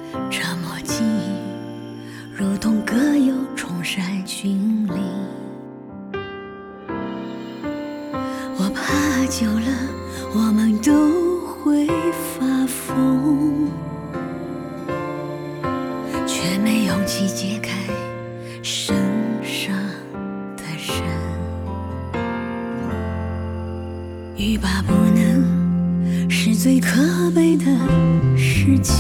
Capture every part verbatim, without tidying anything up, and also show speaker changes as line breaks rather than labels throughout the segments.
这默契如同各有崇山峻岭。我怕久了我们都会发疯，却没勇气解开身上的绳。欲罢不能是最可悲的事情，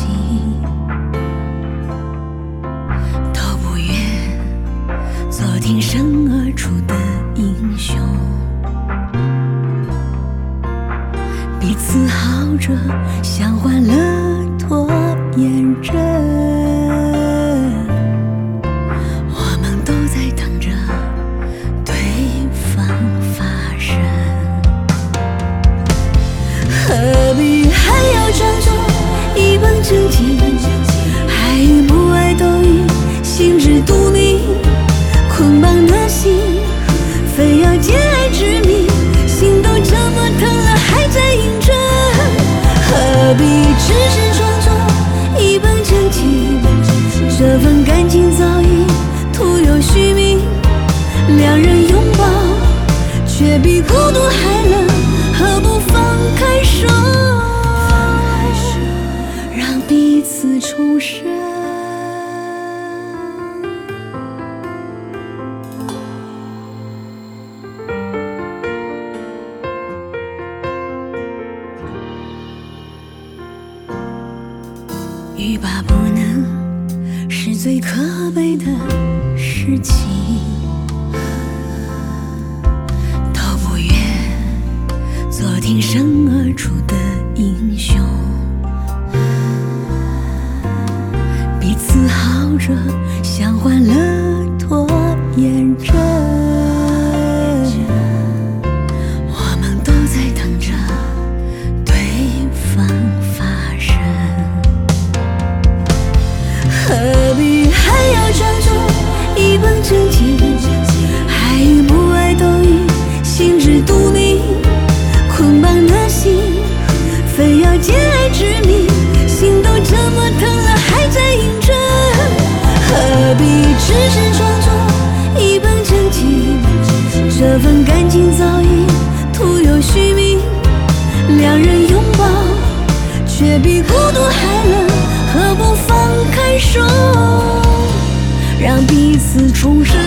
都不愿做挺身而出的英雄。彼此耗着，像患了拖延症，我们都在等着对方发生。何必还要装作一本正经，爱与不爱都已心知肚明，捆绑的心非要借爱之名，心都这么疼了还在硬撑。何必只是装作一本正经，这份感情早已徒有虚名。两人拥抱却比孤独还冷，何不放开手，让彼此重生。欲罢不能是最可悲的事情，都不愿做挺身而出的英雄。彼此耗着，像患了拖延症，我们都在等着对方发生。何必还要装作一本正经，爱与不爱都已心知肚明，捆绑的心非要借爱之名，心都这么疼了还在硬撑。何必只是装作一本正经，这份感情早已徒有虚名。两人拥抱却比孤独还冷，何不放开手，让彼此重生。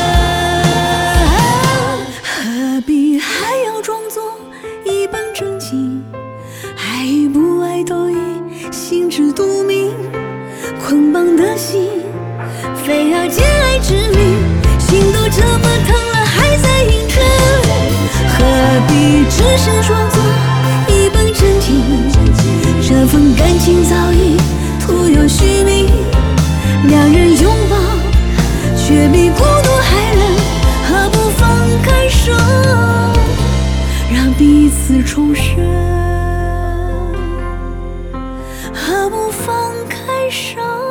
何必还要装作一本正经，爱与不爱都已心知肚明，捆绑的心非要借爱之名，心都这么疼了还在硬撑。何必只是装作一本正经，这份感情早已徒有虚名。两人拥抱却比孤独还冷，何不放开手，让彼此重生。何不放开手。